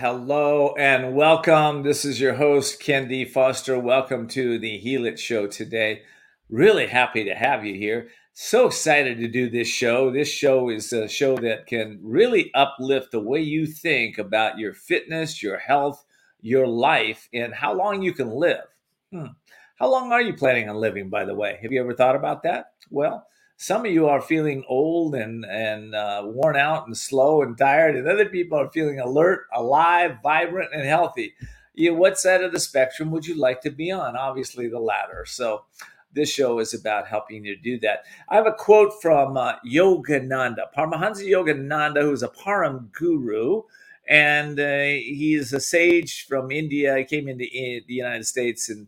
Hello and welcome. This is your host, Ken D. Foster. Welcome to the Heal It Show today. Really happy to have you here. So excited to do this show. This show is a show that can really uplift the way you think about your fitness, your health, your life, and how long you can live. How long are you planning on living, by the way? Have you ever thought about that? Well, some of you are feeling old and worn out and slow and tired, and other people are feeling alert, alive, vibrant, and healthy. What side of the spectrum would you like to be on? Obviously, the latter. So, this show is about helping you do that. I have a quote from Yogananda, Paramahansa Yogananda, who's a Param guru, and he's a sage from India. He came into the United States in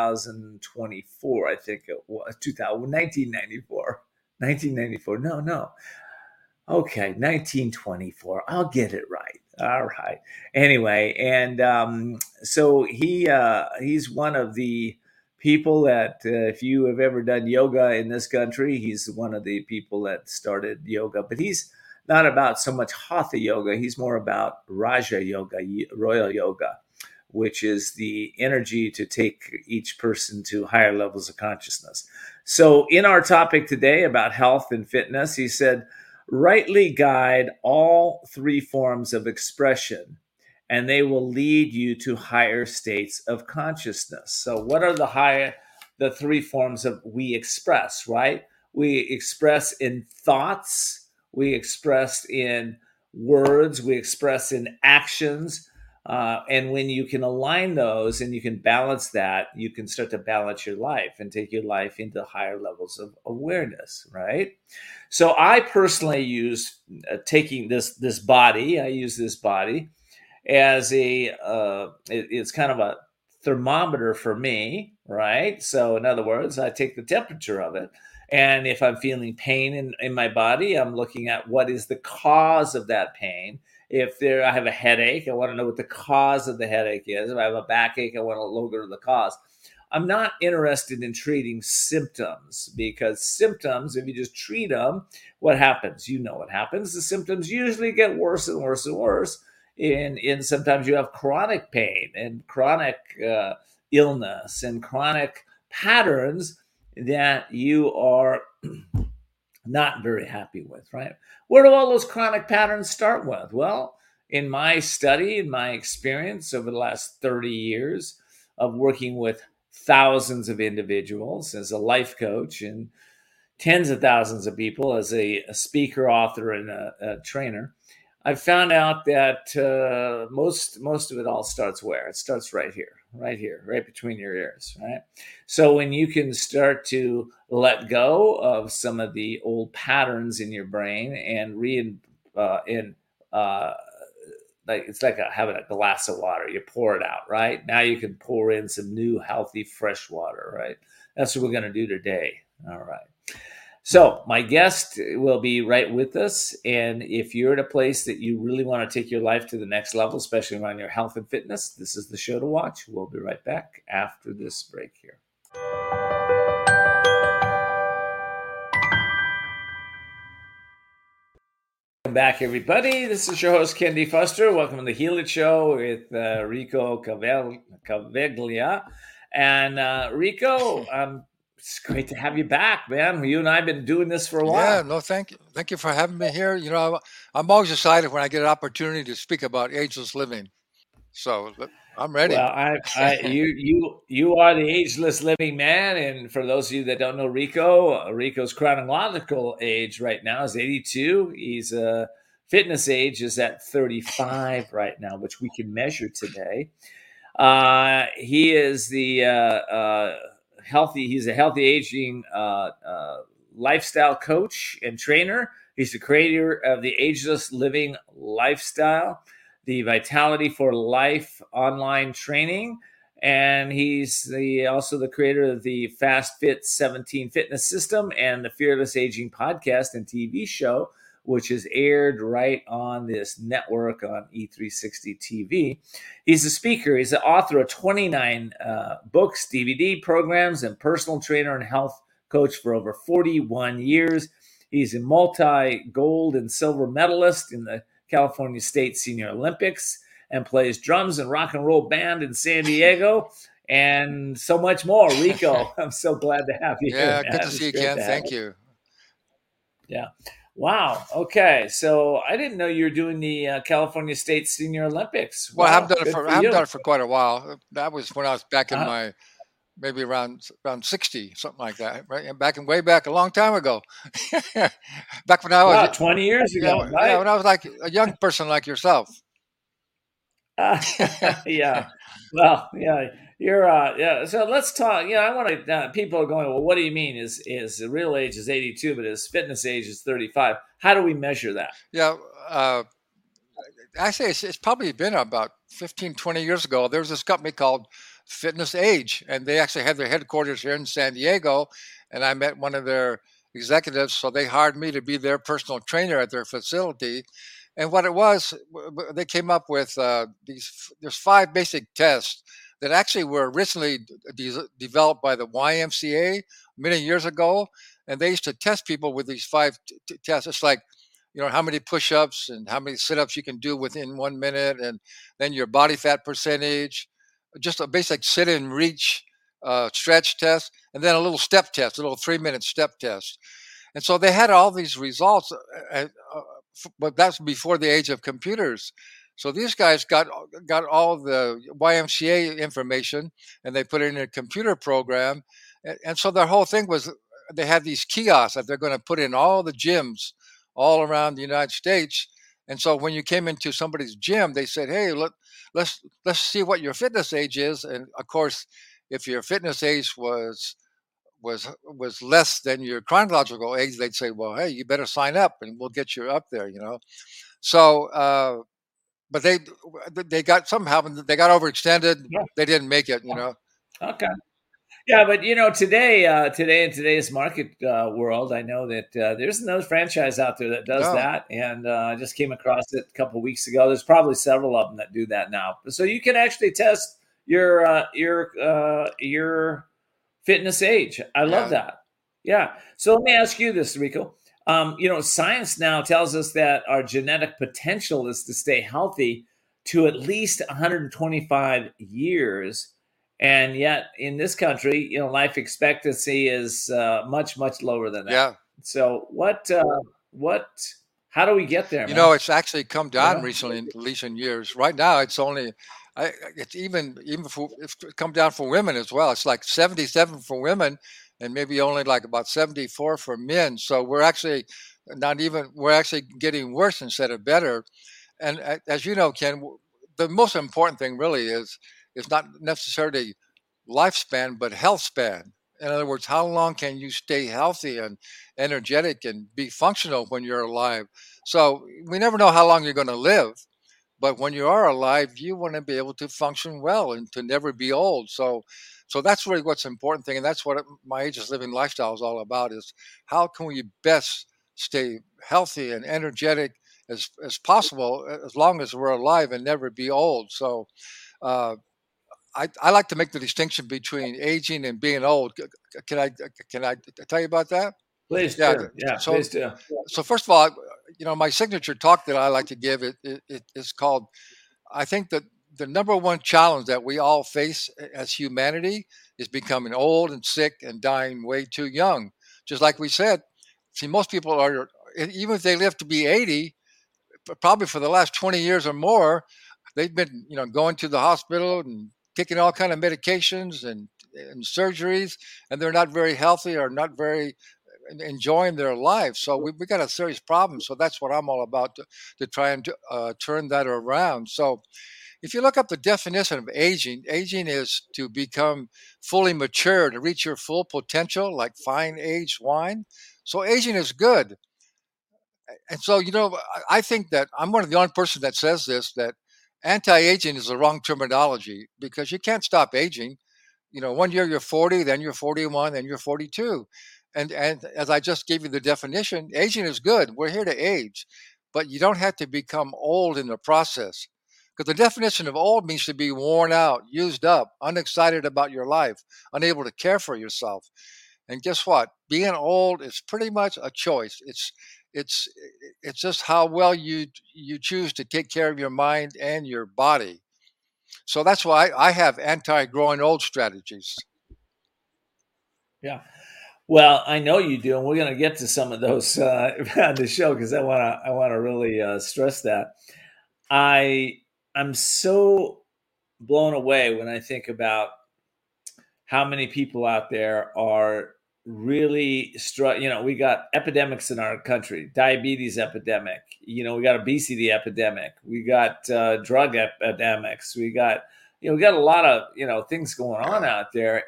2024, I think it was, 1994. 1994. No. Okay, 1924. I'll get it right. All right. Anyway, and so he's one of the people that if you have ever done yoga in this country, he's one of the people that started yoga. But he's not about so much hatha yoga. He's more about Raja yoga, royal yoga, which is the energy to take each person to higher levels of consciousness. So in our topic today about health and fitness, he said, rightly guide all three forms of expression, and they will lead you to higher states of consciousness. So what are the three forms of we express, right? We express in thoughts, we express in words, we express in actions. And when you can align those and you can balance that, you can start to balance your life and take your life into higher levels of awareness, right? So I personally use taking this body. I use this body as it's kind of a thermometer for me, right? So in other words, I take the temperature of it. And if I'm feeling pain in my body, I'm looking at what is the cause of that pain. If I have a headache, I want to know what the cause of the headache is. If I have a backache, I want to look at the cause. I'm not interested in treating symptoms, because symptoms, if you just treat them, what happens? You know what happens. The symptoms usually get worse and worse and worse. And sometimes you have chronic pain and chronic illness and chronic patterns that you are not very happy with, right? Where do all those chronic patterns start with? Well, in my study, in my experience over the last 30 years of working with thousands of individuals as a life coach and tens of thousands of people as a speaker, author, and a trainer, I found out that most of it all starts where? It starts right here, right between your ears, right? So when you can start to let go of some of the old patterns in your brain and like it's like having a glass of water, you pour it out, right? Now you can pour in some new, healthy, fresh water, right? That's what we're going to do today. All right. So my guest will be right with us. And if you're at a place that you really want to take your life to the next level, especially around your health and fitness, this is the show to watch. We'll be right back after this break here. Welcome back, everybody. This is your host, Ken D. Foster. Welcome to the Heal It Show with Rico Caveglia. And Rico, it's great to have you back, man. You and I have been doing this for a while. Yeah, no, thank you. Thank you for having me here. You know, I'm always excited when I get an opportunity to speak about ageless living. So I'm ready. Well, you are the ageless living man, and for those of you that don't know Rico, Rico's chronological age right now is 82. He's fitness age is at 35 right now, which we can measure today. He is the healthy. He's a healthy aging lifestyle coach and trainer. He's the creator of the Ageless Living Lifestyle, the Vitality for Life online training, and he's also the creator of the Fast Fit 17 fitness system and the Fearless Aging podcast and TV show, which is aired right on this network on E360 TV. He's a speaker. He's the author of 29 books, DVD programs, and personal trainer and health coach for over 41 years. He's a multi-gold and silver medalist in the California State Senior Olympics, and plays drums and rock and roll band in San Diego, and so much more. Rico, I'm so glad to have you here, Yeah, good man. to see It's you, great Ken. to have Thank you. you. Yeah. Wow. Okay. So I didn't know you were doing the California State Senior Olympics. Well, Wow. Good for I haven't done you. it for quite a while. That was when I was back in Uh, my maybe around 60, something like that, right? And back in way back a long time ago. Back when I was wow. 20 years ago, yeah, right? when I was like a young person like yourself. Uh, yeah. Well, yeah. You're yeah. So let's talk. Yeah, I want to. People are going. Well, what do you mean? Is the real age is 82, but his fitness age is 35? How do we measure that? Yeah, uh, actually, it's probably been about 15, 20 years ago. There was this company called Fitness Age, and they actually had their headquarters here in San Diego. And I met one of their executives, so they hired me to be their personal trainer at their facility. And what it was, they came up with there's five basic tests that actually were originally developed by the YMCA many years ago. And they used to test people with these five tests. It's like how many push-ups and how many sit-ups you can do within 1 minute, and then your body fat percentage, just a basic sit and reach stretch test, and then a little step test, a little 3-minute step test. And so they had all these results, but that's before the age of computers. So these guys got all the YMCA information, and they put it in a computer program. And so their whole thing was they had these kiosks that they're going to put in all the gyms all around the United States. And so when you came into somebody's gym, they said, "Hey, let's see what your fitness age is." And of course, if your fitness age was less than your chronological age, they'd say, "Well, hey, you better sign up, and we'll get you up there." So, but they got somehow they got overextended. Yeah. They didn't make it. Okay. Yeah, but today in today's market world, I know that there's another franchise out there that does No, that, and I just came across it a couple weeks ago. There's probably several of them that do that now, so you can actually test your fitness age. I love yeah, that. Yeah. So let me ask you this, Rico. Science now tells us that our genetic potential is to stay healthy to at least 125 years. And yet, in this country, life expectancy is much, much lower than that. yeah. So, what, how do we get there, man? It's actually come You down know? recently, in recent years. Right now, it's only, it's even for it's come down for women as well. It's like 77 for women, and maybe only like about 74 for men. So we're actually getting worse instead of better. And as you know, Ken, the most important thing really is not necessarily lifespan, but health span. In other words, how long can you stay healthy and energetic and be functional when you're alive? So we never know how long you're going to live, but when you are alive, you want to be able to function well and to never be old. So that's really what's important thing, and that's what my ageless living lifestyle is all about: is how can we best stay healthy and energetic as possible as long as we're alive and never be old. So uh, I like to make the distinction between aging and being old. Can I tell you about that? Please Yeah. do. Yeah, So please do. so first of all, my signature talk that I like to give it is called. I think that the number one challenge that we all face as humanity is becoming old and sick and dying way too young. Just like we said, see, most people are even if they live to be 80, probably for the last 20 years or more, they've been going to the hospital and taking all kind of medications and surgeries, and they're not very healthy or not very enjoying their lives. So we got a serious problem. So that's what I'm all about, to try and turn that around. So if you look up the definition of aging, aging is to become fully mature, to reach your full potential, like fine aged wine. So aging is good. And so, I think that I'm one of the only person that says this, that anti-aging is the wrong terminology, because you can't stop aging. 1 year you're 40, then you're 41, then you're 42. And as I just gave you the definition, aging is good. We're here to age, but you don't have to become old in the process. Because the definition of old means to be worn out, used up, unexcited about your life, unable to care for yourself. And guess what? Being old is pretty much a choice. It's it's just how well you choose to take care of your mind and your body. So that's why I have anti-growing old strategies. Yeah. Well, I know you do, and we're going to get to some of those on the show because I want to really stress that. I I'm so blown away when I think about how many people out there are really we got epidemics in our country, diabetes epidemic, we got obesity epidemic, we got drug epidemics, we got a lot of things going on Yeah, out there,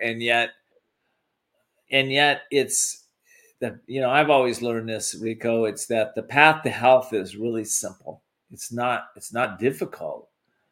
and yet it's that I've always learned this, Rico. It's that the path to health is really simple. It's not difficult.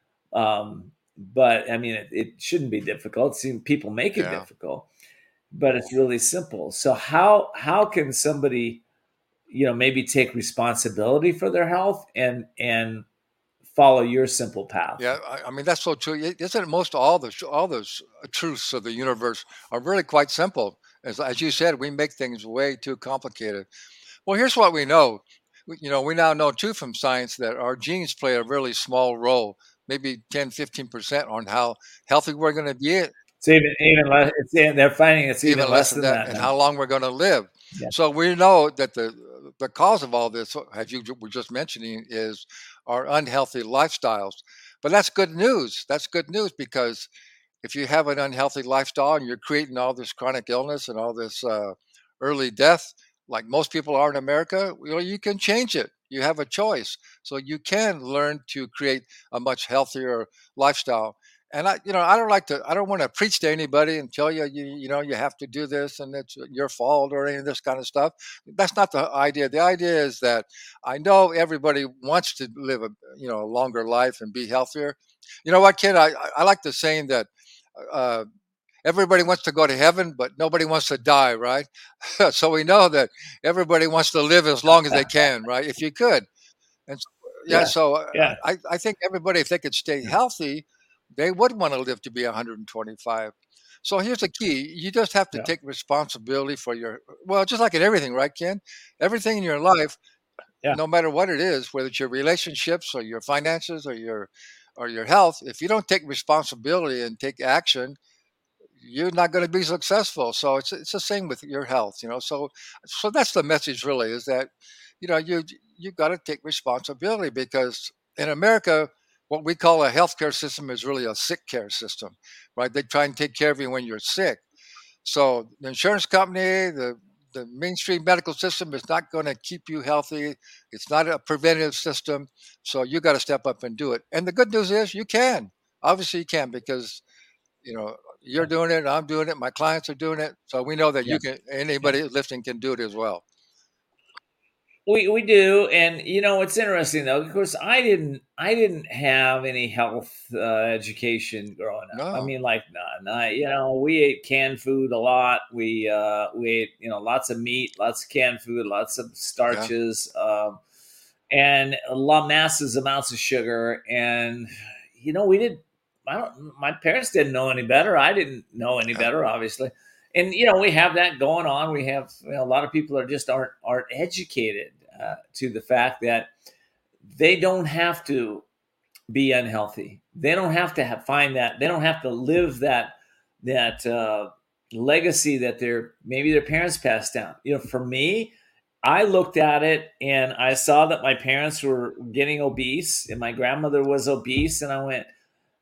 But I mean, it shouldn't be difficult. See, people make it yeah. difficult, but it's really simple. So how can somebody maybe take responsibility for their health and follow your simple path? Yeah, I mean that's so true. Isn't most all those truths of the universe are really quite simple? As you said, we make things way too complicated. Well, here's what we know. We now know too from science that our genes play a really small role, maybe 10, 15% on how healthy we're going to be, It's even less. They're finding it's even even less less than than that, that and now. how long we're going to live. Yeah, So we know that the cause of all this, as you were just mentioning, is our unhealthy lifestyles. But that's good news. That's good news because if you have an unhealthy lifestyle and you're creating all this chronic illness and all this early death, like most people are in America, you can change it. You have a choice, so you can learn to create a much healthier lifestyle. And I don't want to preach to anybody and tell you have to do this and it's your fault or any of this kind of stuff. That's not the idea. The idea is that I know everybody wants to live a longer life and be healthier. You know what, kid? I like the saying that uh, everybody wants to go to heaven, but nobody wants to die, right? So we know that everybody wants to live as long as they can, right? If you could. And yeah, yeah, so yeah, I think everybody, if they could stay healthy, they would want to live to be 125. So here's the key. You just have to yeah, take responsibility for well, just like in everything, right, Ken? Everything in your life, yeah. no matter what it is, whether it's your relationships or your finances or your health, if you don't take responsibility and take action, you're not going to be successful. So it's the same with your health. So that's the message really is that you got to take responsibility because in America, what we call a healthcare system is really a sick care system, right? They try and take care of you when you're sick. So the insurance company, the mainstream medical system is not going to keep you healthy. It's not a preventative system. So you got to step up and do it. And the good news is you can. Obviously you can because you're doing it, I'm doing it, my clients are doing it. So we know that you Yes. can Yeah. anybody listening can do it as well. We do, and it's interesting though. Of course, I didn't have any health education growing up. I No. mean, like none. We ate canned food a lot. We ate lots of meat, lots of canned food, lots of Yeah. starches, and a lot massive amounts of sugar. And we did. I don't. My parents didn't know any better. I didn't know any Yeah. better, obviously. And we have that going on. We have a lot of people are just aren't educated to the fact that they don't have to be unhealthy. They don't have to find that. They don't have to live that legacy that maybe their parents passed down. For me, I looked at it and I saw that my parents were getting obese and my grandmother was obese, and I went,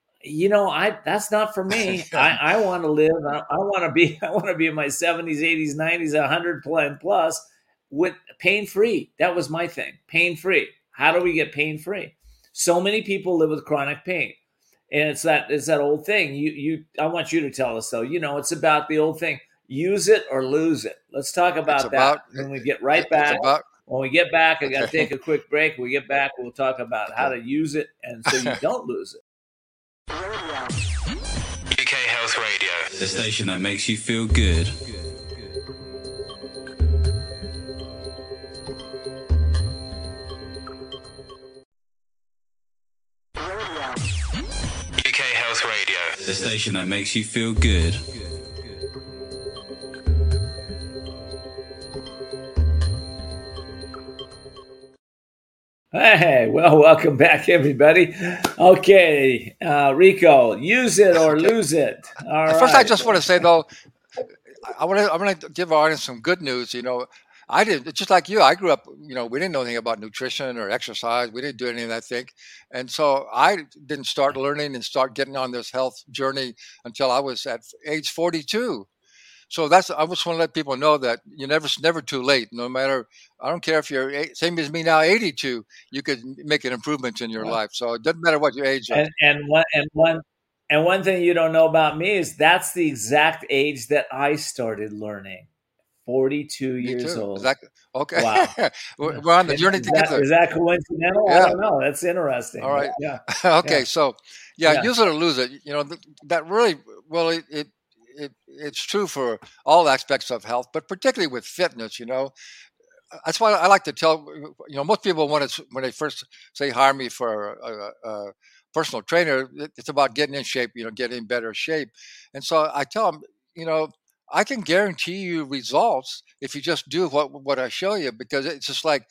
I that's not for me. Yeah. I want to live. I want to be. I want to be in my 70s, 80s, 90s, 100 plus with pain free. That was my thing. Pain free. How do we get pain free? So many people live with chronic pain, and it's that old thing. I want you to tell us though. It's about the old thing. Use it or lose it. Let's talk It's about that about when we get right it's back. about When we get back, I got to okay. take a quick break. When we get back, we'll talk about how Okay. to use it and so you don't lose it. UK Health Radio, the station that makes you feel good. UK Health Radio, the station that makes you feel good. Hey, well, welcome back, everybody. Okay, Rico, use it or Okay. lose it. All First, I right. just want to say though, I'm going to give our audience some good news. I did just like you. I grew up. We didn't know anything about nutrition or exercise. We didn't do any of that thing, and so I didn't start learning and start getting on this health journey until I was at age 42. So I just want to let people know that you never too late. No matter, I don't care if you're same as me now, 82. You could make an improvement in your Well, life. So it doesn't matter what your age is. and one thing you don't know about me is that's the exact age that I started learning. 42 Me years too. old. Exactly. Okay. Wow. We're on the journey Is that together. is that coincidental? I Yeah. don't know. That's All interesting. But right. yeah, Okay. yeah, So, yeah, yeah. use it or lose it. That really, well, it's true for all aspects of health, but particularly with fitness. That's why I like to tell. Most people when they first say hire me for a personal trainer, it's about getting in shape. Getting in better shape, and so I tell them, you know, I can guarantee you results if you just do what I show you, because it's just like,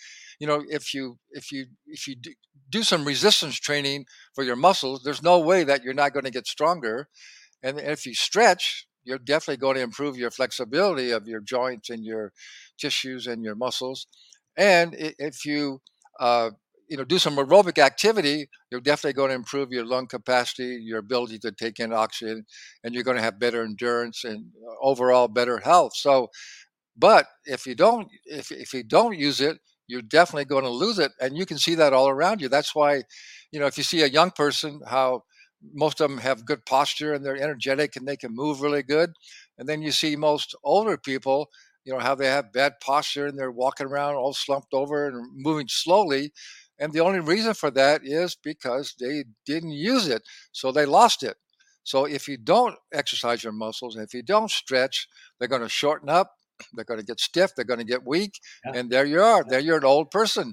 if you do some resistance training for your muscles, there's no way that you're not going to get stronger. And if you stretch, you're definitely going to improve your flexibility of your joints and your tissues and your muscles. And if you, do some aerobic activity, you're definitely going to improve your lung capacity, your ability to take in oxygen, and you're going to have better endurance and overall better health. So, but if you don't use it, you're definitely going to lose it, and you can see that all around you. That's why, if you see a young person, how most of them have good posture and they're energetic and they can move really good, and then you see most older people, how they have bad posture and they're walking around all slumped over and moving slowly, and the only reason for that is because they didn't use it, so they lost it. So if you don't exercise your muscles and if you don't stretch, they're going to shorten up, they're going to get stiff, they're going to get weak, Yeah. and there you are. There you're an old person.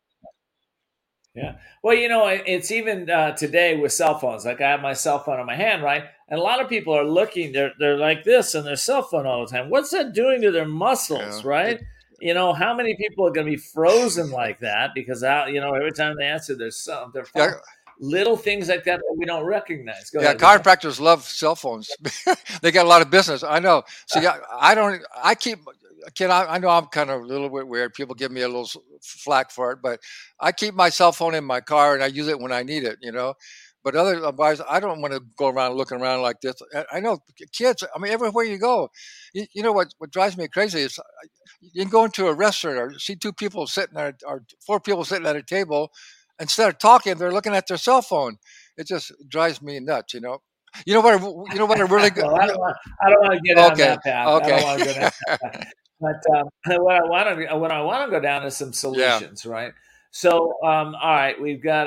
Yeah. Well, it's even today with cell phones. Like I have my cell phone in my hand, right? And a lot of people are looking. They're like this on their cell phone all the time. What's that doing to their muscles, Yeah. right? How many people are going to be frozen like that because every time they answer their Yeah, phone, little things like that we don't recognize. Go yeah, ahead, Rico. chiropractors love cell phones. They got a lot of business. I know. See, I don't. I keep. Ken, I know I'm kind of a little bit weird. People give me a little flack for it, but I keep my cell phone in my car and I use it when I need it. But otherwise, I don't want to go around looking around like this. I know kids. I mean, everywhere you go, you know what drives me crazy is you can go into a restaurant or see two people sitting there or four people sitting at a table. Instead of talking, they're looking at their cell phone. It just drives me nuts. You know what? I really good. Well, I don't want to get down Okay, that path. I okay, don't want to go down that path. But what I want to go down is some yeah. solutions, right? So, all right, we've got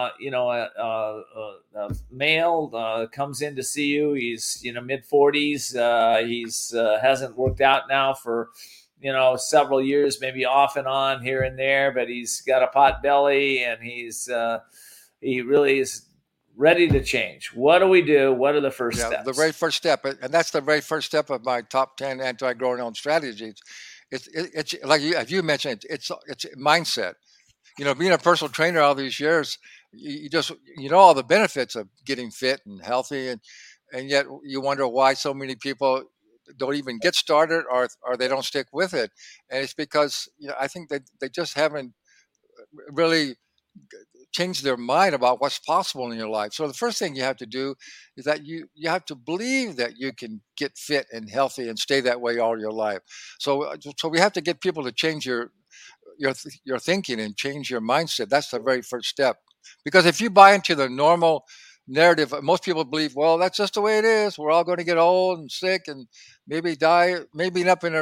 a male comes in to see you. He's mid 40s. He's hasn't worked out now for several years, maybe off and on here and there, but he's got a pot belly and he really is ready to change. What do we do? What are the first Yeah, the very steps? first step, and that's the very first step of my top 10 anti-growing hormone strategies. It's like as you mentioned, it's mindset. Being a personal trainer all these years, you just all the benefits of getting fit and healthy, and yet you wonder why so many people don't even get started or they don't stick with it, and it's because I think that they just haven't really change their mind about what's possible in your life. So the first thing you have to do is that you have to believe that you can get fit and healthy and stay that way all your life. So we have to get people to change your thinking and change your mindset. That's the very first step. Because if you buy into the normal narrative, most people believe, well, that's just the way it is. We're all going to get old and sick and maybe die, maybe end up in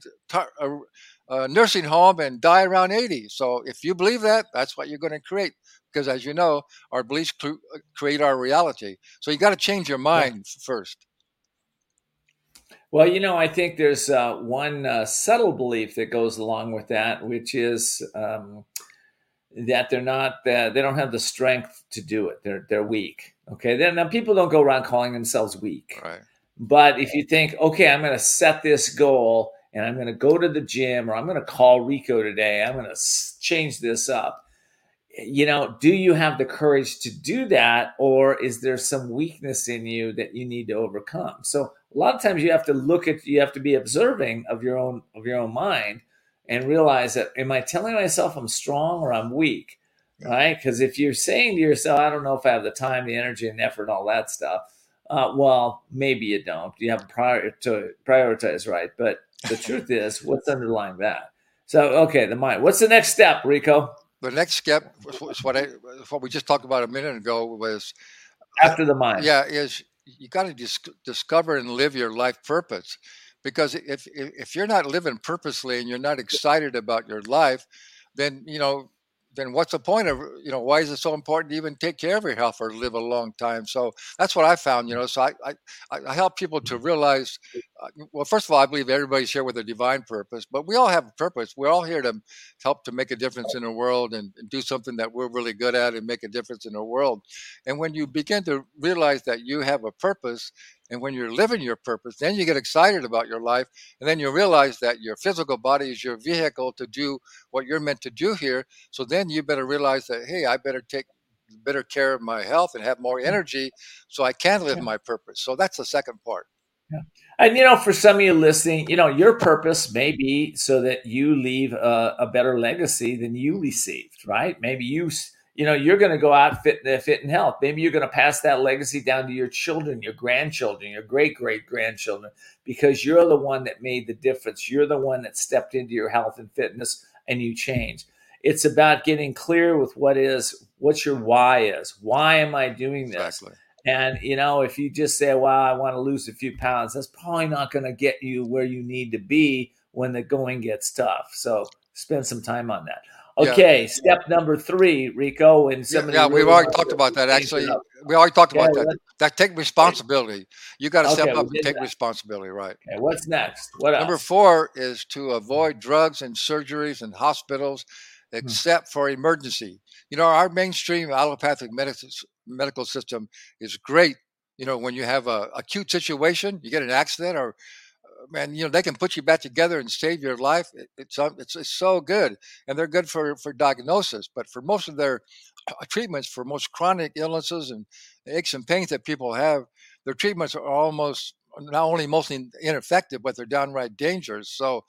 a nursing home and die around 80. So if you believe that, that's what you're going to create. Because as you know, our beliefs create our reality. So you got to change your Yeah. mind first. Well, I think there's one subtle belief that goes along with that, which is that they don't have the strength to do it. They're weak. Okay, then now people don't go around calling themselves weak. Right. But if you think, okay, I'm going to set this goal and I'm going to go to the gym or I'm going to call Rico today, I'm going to change this up. do you have the courage to do that, or is there some weakness in you that you need to overcome? So a lot of times you have to be observing of your own mind and realize that, am I telling myself I'm strong or I'm weak? Right? Because if you're saying to yourself, I don't know if I have the time, the energy, and effort, and all that stuff, well, maybe you don't. You have to prioritize right. But the truth is, what's underlying that? So, okay, the mind. What's the next step, Rico? The next step was what we just talked about a minute ago was After the mind. is you got to discover and live your life purpose, because if you're not living purposely and you're not excited about your life, then then what's the point of why is it so important to even take care of your health or live a long time? So that's what I found. So I help people to realize, well, first of all, I believe everybody's here with a divine purpose, but we all have a purpose. We're all here to help to make a difference in the world and do something that we're really good at and make a difference in the world. And when you begin to realize that you have a purpose, and when you're living your purpose, then you get excited about your life. And then you realize that your physical body is your vehicle to do what you're meant to do here. So then you better realize that, hey, I better take better care of my health and have more energy so I can live my purpose. So that's the second part. Yeah. And, for some of you listening, your purpose may be so that you leave a better legacy than you received, right? Maybe you're going to go out fit and health. Maybe you're going to pass that legacy down to your children, your grandchildren, your great-great-grandchildren, because you're the one that made the difference. You're the one that stepped into your health and fitness and you changed. It's about getting clear with what your why is. Why am I doing this? Exactly. And, if you just say, well, I want to lose a few pounds, that's probably not going to get you where you need to be when the going gets tough. So spend some time on that. Okay, step number 3, Rico. And we've already talked about that. Actually, we already talked about that. That take responsibility. You got to step up and take responsibility, right? Okay, what's next? What else? Number 4 is to avoid drugs and surgeries and hospitals, except for emergency. Our mainstream allopathic medical system is great. When you have a acute situation, you get an accident, or man, they can put you back together and save your life. It's so good, and they're good for diagnosis. But for most of their treatments, for most chronic illnesses and aches and pains that people have, their treatments are almost not only mostly ineffective, but they're downright dangerous. So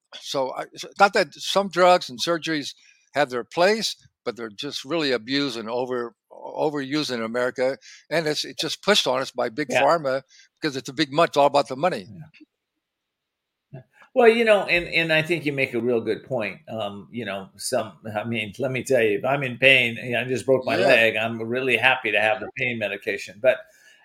it's not that some drugs and surgeries have their place, but they're just really abused and overused in America, and it's just pushed on us by big pharma because it's a big money. It's all about the money. Yeah. Well, and I think you make a real good point. Let me tell you, if I'm in pain, I just broke my leg, I'm really happy to have the pain medication. But,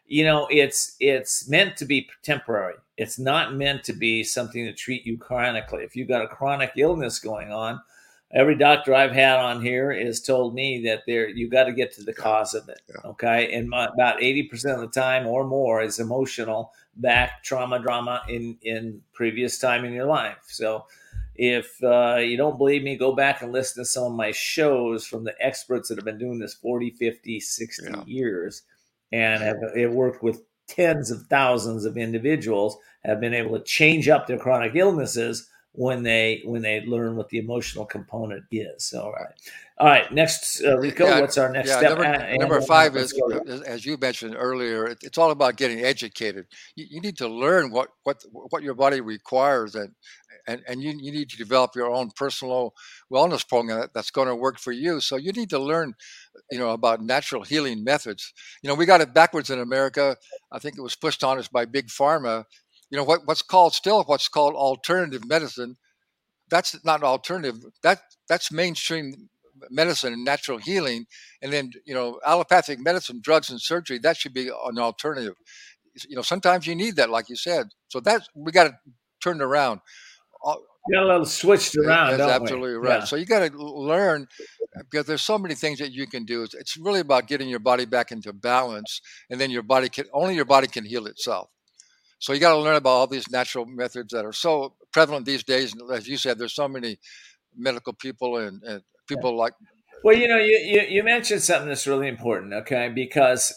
it's meant to be temporary. It's not meant to be something to treat you chronically. If you've got a chronic illness going on, every doctor I've had on here has told me that you got to get to the cause of it. Yeah. Okay. And about 80% of the time or more is emotional back drama in previous time in your life. So if you don't believe me, go back and listen to some of my shows from the experts that have been doing this 40, 50, 60 years and have worked with tens of thousands of individuals, have been able to change up their chronic illnesses when they learn what the emotional component is. All right. Next, Rico, what's our next step? Number 5 is, as you mentioned earlier, it's all about getting educated. You need to learn what your body requires, and you need to develop your own personal wellness program that's going to work for you. So you need to learn, about natural healing methods. We got it backwards in America. I think it was pushed on us by big pharma. What's called alternative medicine. That's not alternative. That's mainstream medicine and natural healing. And then, allopathic medicine, drugs and surgery, that should be an alternative. Sometimes you need that, like you said. So we got to turn it around. Got a little switched around. That's absolutely right. Yeah. So you got to learn, because there's so many things that you can do. It's really about getting your body back into balance, and then your body can heal itself. So you got to learn about all these natural methods that are so prevalent these days. And as you said, there's so many medical people and people like. Well, you mentioned something that's really important, okay? Because,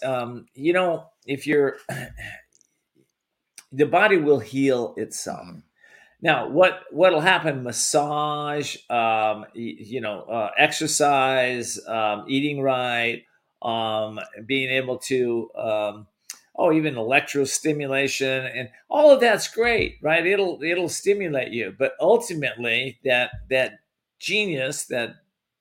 if the body will heal itself. Now, what'll happen? Massage, exercise, eating right, being able to, even electrostimulation, and all of that's great, right? It'll stimulate you, but ultimately, that genius, that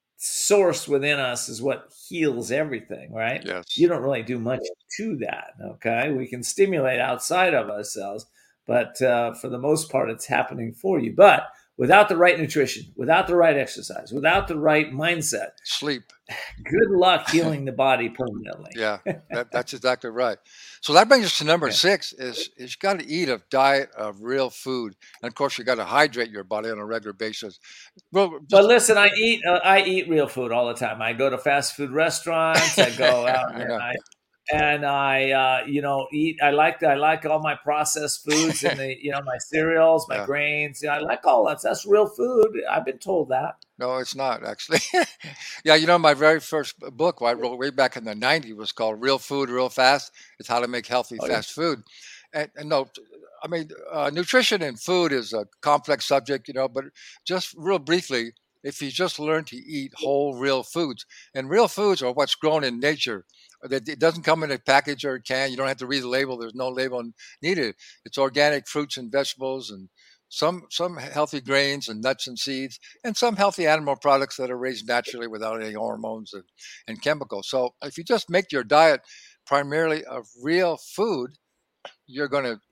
source within us, is what heals everything, right? You Yes. don't really do much to that. Okay, we can stimulate outside of ourselves, but for the most part, it's happening for you. But without the right nutrition, without the right exercise, without the right mindset, Sleep. good luck healing the body permanently. Yeah, that's exactly right. So that brings us to number Yeah. 6 is you got to eat a diet of real food. And of course, you got to hydrate your body on a regular basis. Well, But just listen, I eat real food all the time. I go to fast food restaurants. I go out I know. and I eat. I like all my processed foods and my cereals, my Yeah. grains. I like all that. That's real food. I've been told that. No, it's not actually. Yeah, my very first book I wrote way back in the '90s was called "Real Food, Real Fast." It's how to make healthy Oh yeah. fast food. And no, I mean nutrition and food is a complex subject, but just real briefly, if you just learn to eat whole, real foods, and real foods are what's grown in nature. That it doesn't come in a package or a can. You don't have to read the label. There's no label needed. It's organic fruits and vegetables, and some healthy grains and nuts and seeds, and some healthy animal products that are raised naturally without any hormones and chemicals. So if you just make your diet primarily of real food, you're going to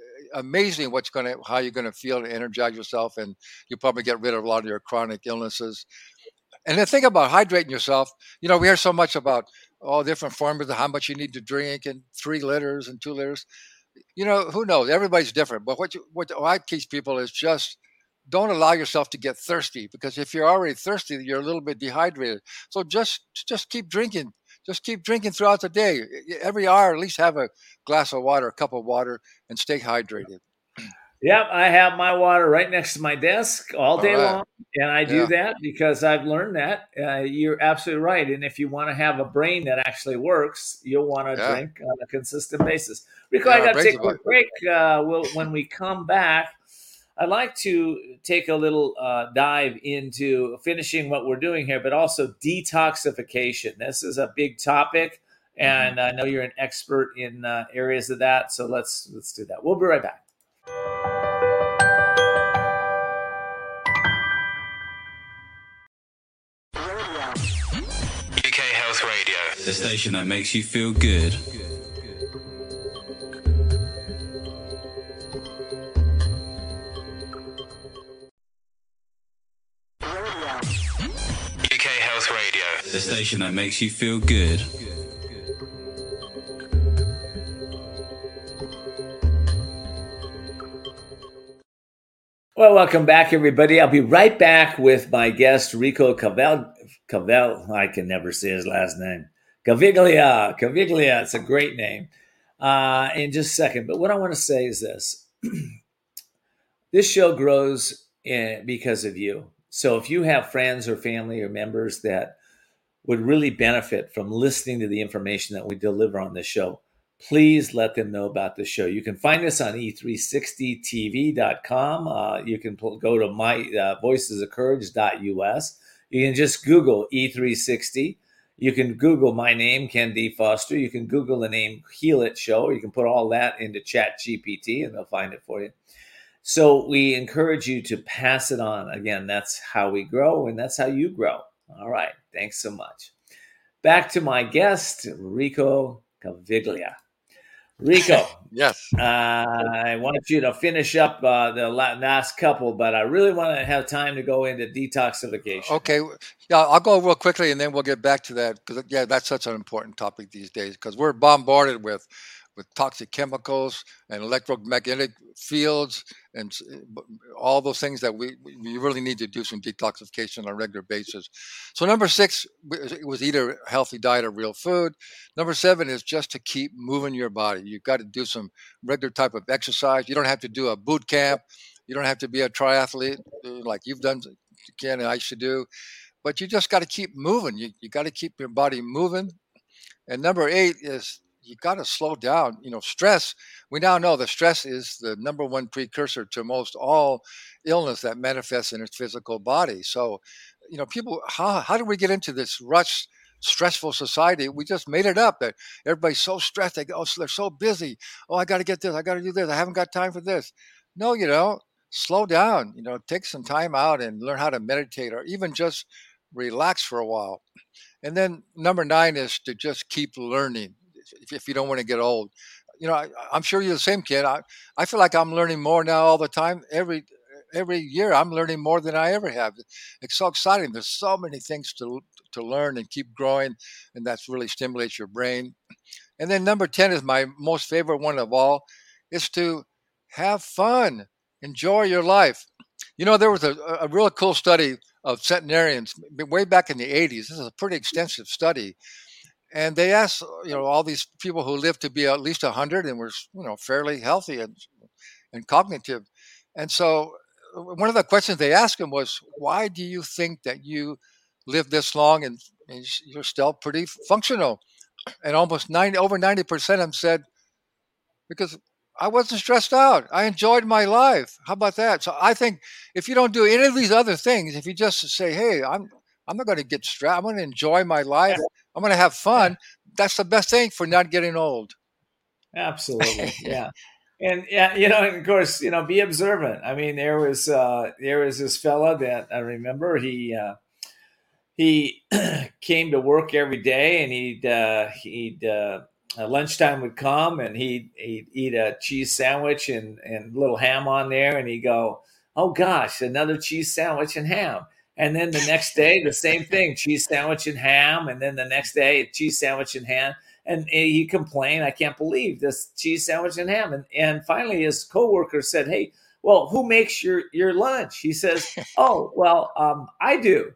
amazing how you're going to feel to energize yourself, and you'll probably get rid of a lot of your chronic illnesses. And the thing about hydrating yourself, we hear so much about all different formulas of how much you need to drink, and 3 liters and 2 liters. Who knows? Everybody's different. But what I teach people is just don't allow yourself to get thirsty, because if you're already thirsty, you're a little bit dehydrated. So just keep drinking. Just keep drinking throughout the day. Every hour, at least have a glass of water, a cup of water, and stay hydrated. Yep, I have my water right next to my desk all All day right. long, and I do Yeah. that because I've learned that. You're absolutely right, and if you want to have a brain that actually works, you'll want to Yeah. drink on a consistent basis. Rico, Yeah. I Our got to brains take are a quick like, break. When we come back, I'd like to take a little dive into finishing what we're doing here, but also detoxification. This is a big topic, mhm. and I know you're an expert in areas of that. So let's do that. We'll be right back. UK Health Radio, the station that makes you feel good. UK Health Radio, the station that makes you feel good. Well, welcome back, everybody. I'll be right back with my guest, Rico I can never say his last name. Caviglia. Caviglia. It's a great name. In just a second. But what I want to say is this. This show grows because of you. So if you have friends or family or members that would really benefit from listening to the information that we deliver on this show, please let them know about the show. You can find us on e360tv.com. You can go to my voicesofcourage.us. You can just Google E360. You can Google my name, Ken D. Foster. You can Google the name Heal It Show. You can put all that into Chat GPT and they'll find it for you. So we encourage you to pass it on. Again, that's how we grow and that's how you grow. All right. Thanks so much. Back to my guest, Rico Caviglia. Rico, Yes. I want you to finish up the last couple, but I really want to have time to go into detoxification. Okay. Yeah, I'll go real quickly and then we'll get back to that, because that's such an important topic these days, because we're bombarded with toxic chemicals and electromagnetic fields and all those things that we really need to do some detoxification on a regular basis. So number 6 was eat a healthy diet of real food. Number 7 is just to keep moving your body. You've got to do some regular type of exercise. You don't have to do a boot camp. You don't have to be a triathlete like you've done, Ken, and I should do, but you just got to keep moving. You got to keep your body moving. And number 8 is you got to slow down. Stress. We now know that stress is the number one precursor to most all illness that manifests in its physical body. So, people, how do we get into this rush, stressful society? We just made it up that everybody's so stressed. They're so busy. Oh, I got to get this. I got to do this. I haven't got time for this. No, slow down. Take some time out and learn how to meditate, or even just relax for a while. And then number 9 is to just keep learning if you don't want to get old. I'm sure you're the same, kid. I feel like I'm learning more now all the time. Every year I'm learning more than I ever have. It's so exciting. There's so many things to learn and keep growing, and that's really stimulates your brain. And then number 10 is my most favorite one of all, is to have fun, enjoy your life. There was a real cool study of centenarians way back in the 80s. This is a pretty extensive study. And they asked, all these people who lived to be at least 100 and were, fairly healthy and cognitive. And so one of the questions they asked them was, why do you think that you live this long and you're still pretty functional? And almost over 90% of them said, because I wasn't stressed out. I enjoyed my life. How about that? So I think if you don't do any of these other things, if you just say, hey, I'm not going to get stressed. I'm going to enjoy my life. I'm going to have fun. That's the best thing for not getting old. Absolutely. Yeah. And and of course, be observant. I mean, there was this fella that I remember. He came to work every day, and he'd lunchtime would come, and he'd eat a cheese sandwich and a little ham on there, and he'd go, "Oh gosh, another cheese sandwich and ham." And then the next day, the same thing, cheese sandwich and ham, and then the next day, cheese sandwich and ham. And he complained, "I can't believe this cheese sandwich and ham." And finally, his coworker said, "Hey, well, who makes your lunch?" He says, "Oh, well, I do."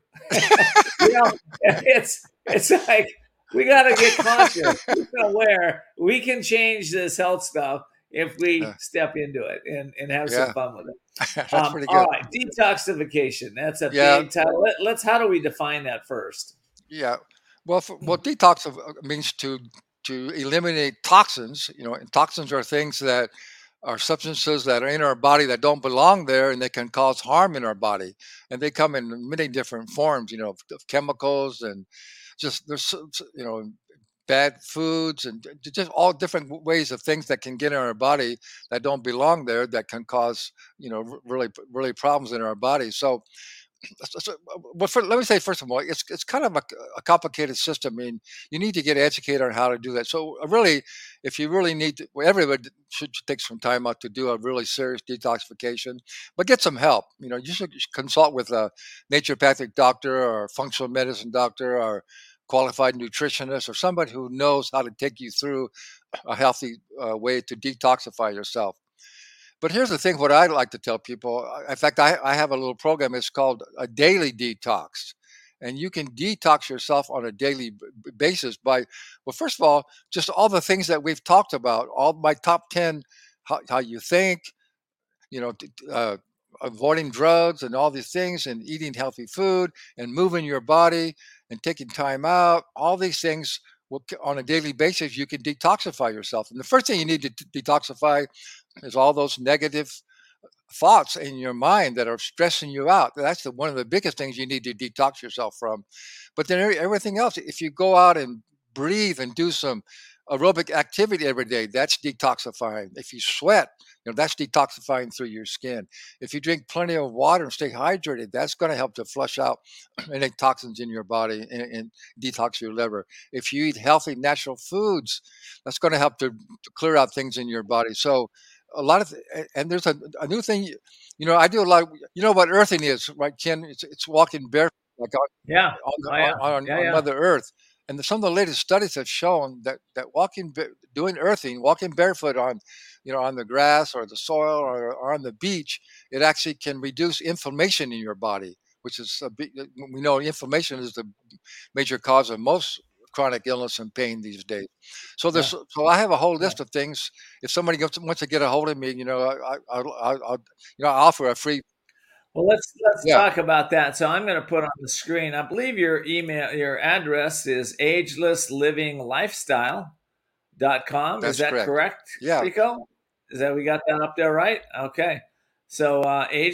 It's like we got to get conscious, aware. We can change this health stuff if we step into it and have some fun with it. That's pretty good. All right, detoxification. That's a big title. How do we define that first? Yeah. Well, detox means to eliminate toxins. And toxins are things that are substances that are in our body that don't belong there, and they can cause harm in our body. And they come in many different forms, of chemicals, and just there's bad foods, and just all different ways of things that can get in our body that don't belong there, that can cause really really problems in our body. So let me say, first of all, it's kind of a complicated system. I mean, you need to get educated on how to do that. So really, if you really need to, everybody should take some time out to do a really serious detoxification, but get some help. You should consult with a naturopathic doctor or a functional medicine doctor or qualified nutritionist or somebody who knows how to take you through a healthy way to detoxify yourself. But here's the thing, what I like to tell people, in fact, I have a little program, it's called a daily detox. And you can detox yourself on a daily basis by, well, first of all, just all the things that we've talked about, all my top 10, how you think, avoiding drugs and all these things, and eating healthy food and moving your body and taking time out, all these things on a daily basis, you can detoxify yourself. And the first thing you need to detoxify is all those negative thoughts in your mind that are stressing you out. That's one of the biggest things you need to detox yourself from. But then everything else, if you go out and breathe and do some aerobic activity every day, that's detoxifying. If you sweat, that's detoxifying through your skin. If you drink plenty of water and stay hydrated, that's going to help to flush out any toxins in your body and detox your liver. If you eat healthy, natural foods, that's going to help to clear out things in your body. So a lot of, and there's a new thing, I do a lot of, what earthing is, right, Ken? It's walking barefoot, like on Mother Earth. And some of the latest studies have shown that doing earthing, walking barefoot on the grass or the soil or on the beach, it actually can reduce inflammation in your body, which is we know inflammation is the major cause of most chronic illness and pain these days. So so I have a whole list of things. If somebody wants to get a hold of me, I'll offer a free. Well, let's talk about that. So I'm going to put on the screen, I believe your address is agelesslivinglifestyle.com. Is That's that correct. correct, Yeah. Rico? Is that we got that up there right? Okay. So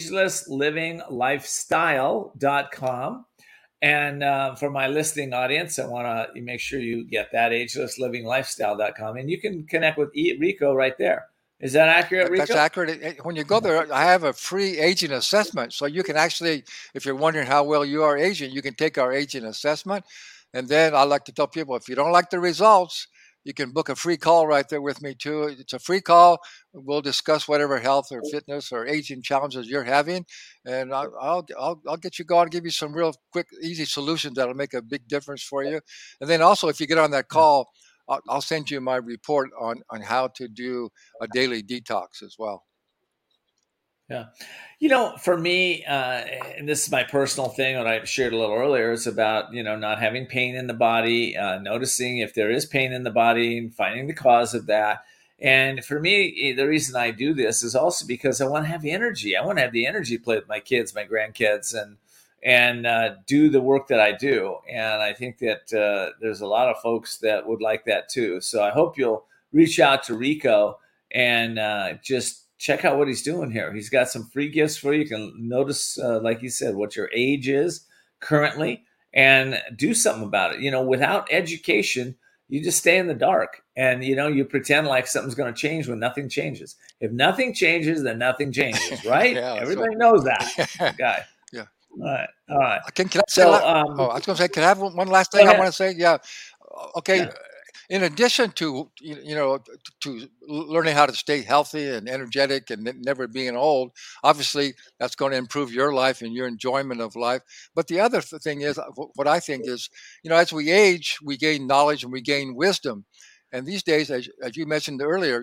agelessliving.lifestyle.com. And for my listening audience, I want to make sure you get that agelessliving.lifestyle.com. And you can connect with Rico right there. Is that accurate, That's Rico? accurate. When you go there, I have a free aging assessment. So you can actually, if you're wondering how well you are aging, you can take our aging assessment. And then I like to tell people, if you don't like the results, you can book a free call right there with me too. It's a free call. We'll discuss whatever health or fitness or aging challenges you're having, and I'll get you going, give you some real quick, easy solutions that'll make a big difference for you. And then also, if you get on that call, I'll send you my report on how to do a daily detox as well. Yeah. For me, and this is my personal thing, what I shared a little earlier, it's about, not having pain in the body, noticing if there is pain in the body and finding the cause of that. And for me, the reason I do this is also because I want to have the energy. I want to have the energy to play with my kids, my grandkids, and do the work that I do. And I think that there's a lot of folks that would like that too. So I hope you'll reach out to Rico and just check out what he's doing here. He's got some free gifts for you. You can notice, like you said, what your age is currently and do something about it. Without education, you just stay in the dark and, you pretend like something's going to change when nothing changes. If nothing changes, then nothing changes, right? Yeah, Everybody knows that, guy. Yeah. All right. Can I say? So, I was going to say, can I have one last thing I want to say? Yeah. Okay. Yeah. In addition to to learning how to stay healthy and energetic and never being old, obviously that's going to improve your life and your enjoyment of life. But the other thing is, what I think is, as we age, we gain knowledge and we gain wisdom. And these days, as you mentioned earlier,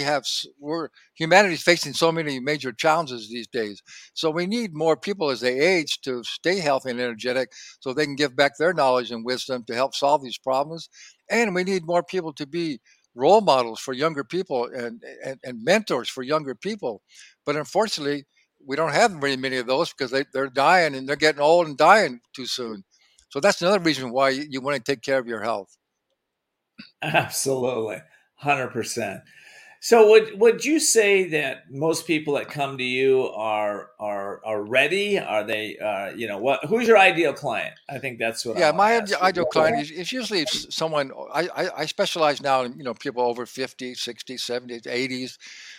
humanity's facing so many major challenges these days. So we need more people as they age to stay healthy and energetic, so they can give back their knowledge and wisdom to help solve these problems. And we need more people to be role models for younger people and mentors for younger people. But unfortunately, we don't have very many of those because they're dying and they're getting old and dying too soon. So that's another reason why you want to take care of your health. Absolutely. 100%. So would you say that most people that come to you are ready? Are they who's your ideal client? I think that's what. Yeah, I my ask ideal client is usually someone. I specialize now in people over 50, 60, 70, 80s.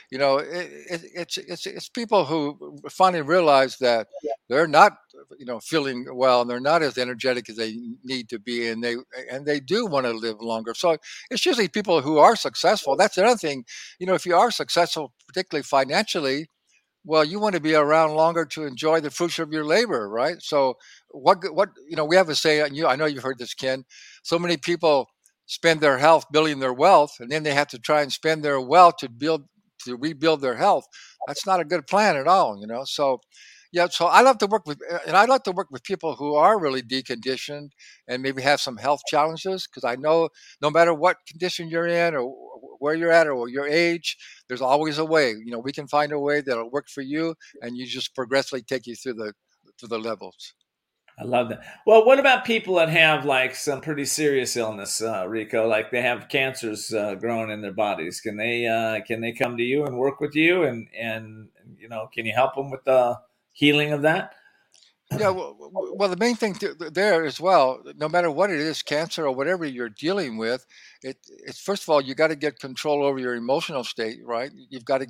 It's people who finally realize that they're not feeling well and they're not as energetic as they need to be, and they do want to live longer. So it's usually people who are successful. That's another thing. If you are successful, particularly financially, well, you want to be around longer to enjoy the fruits of your labor, right? So what we have a saying, and I know you've heard this, Ken. So many people spend their health building their wealth, and then they have to try and spend their wealth to rebuild their health. That's not a good plan at all, So yeah, so I love to work with, and I like to work with people who are really deconditioned and maybe have some health challenges, because I know no matter what condition you're in or where you're at or your age, there's always a way. We can find a way that'll work for you, and you just progressively take you through the levels. I love that. Well, what about people that have like some pretty serious illness, Rico? Like they have cancers growing in their bodies. Can they come to you and work with you, and can you help them with the healing of that? Yeah, well, the main thing there as well, no matter what it is, cancer or whatever you're dealing with, it's first of all, you got to get control over your emotional state, right? You've got to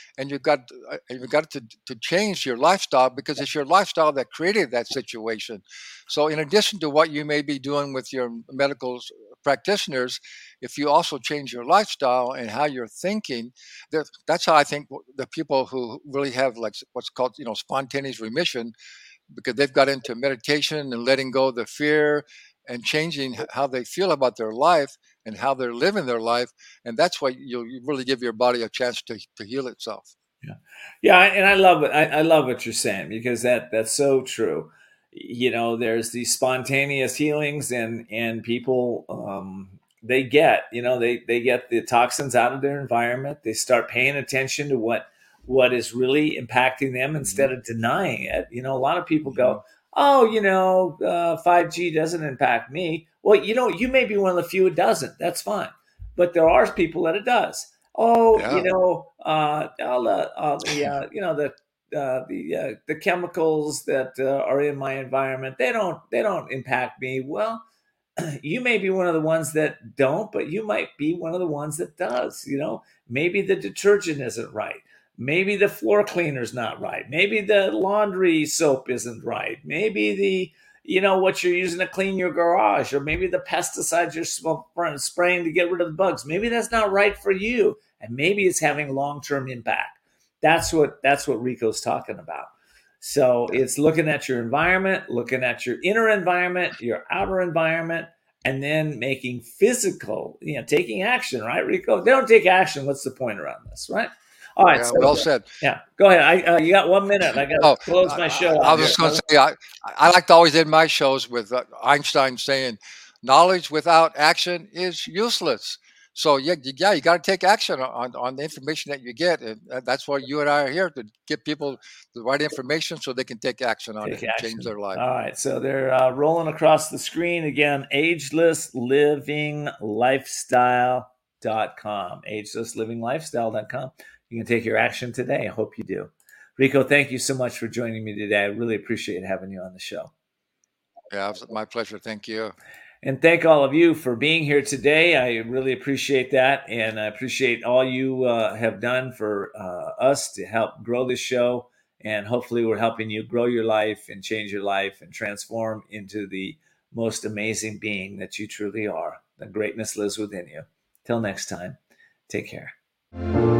to change your lifestyle, because it's your lifestyle that created that situation. So, in addition to what you may be doing with your medical practitioners, if you also change your lifestyle and how you're thinking, that's how I think the people who really have like what's called spontaneous remission, because they've got into meditation and letting go of the fear and changing how they feel about their life and how they're living their life. And that's why you really give your body a chance to heal itself. Yeah, and I love it. I love what you're saying, because that's so true. There's these spontaneous healings, and people they get they get the toxins out of their environment. They start paying attention to what is really impacting them instead of denying it. A lot of people go, oh, 5G doesn't impact me. Well, you may be one of the few it doesn't. That's fine. but there are people that it does. Oh, Yeah. The chemicals that are in my environment, they don't impact me. Well, you may be one of the ones that don't, but you might be one of the ones that does. Maybe the detergent isn't right. Maybe the floor cleaner's not right. Maybe the laundry soap isn't right. Maybe what you're using to clean your garage, or maybe the pesticides you're spraying to get rid of the bugs. Maybe that's not right for you, and maybe it's having long-term impact. That's what Rico's talking about. So it's looking at your environment, looking at your inner environment, your outer environment, and then making physical, taking action, right, Rico? If they don't take action, what's the point around this, right? All right. Yeah, well said. Yeah, go ahead. You got 1 minute. I got to close my show. I was just going to say, I like to always end my shows with Einstein saying, knowledge without action is useless. So you got to take action on the information that you get, and that's why you and I are here, to get people the right information so they can take action on it and change their life. All right, so they're rolling across the screen again. AgelessLivingLifestyle.com. AgelessLivingLifestyle.com. You can take your action today. I hope you do. Rico, thank you so much for joining me today. I really appreciate having you on the show. Yeah, it was my pleasure. Thank you. And thank all of you for being here today. I really appreciate that. And I appreciate all you have done for us to help grow this show. And hopefully we're helping you grow your life and change your life and transform into the most amazing being that you truly are. The greatness lives within you. Till next time, take care.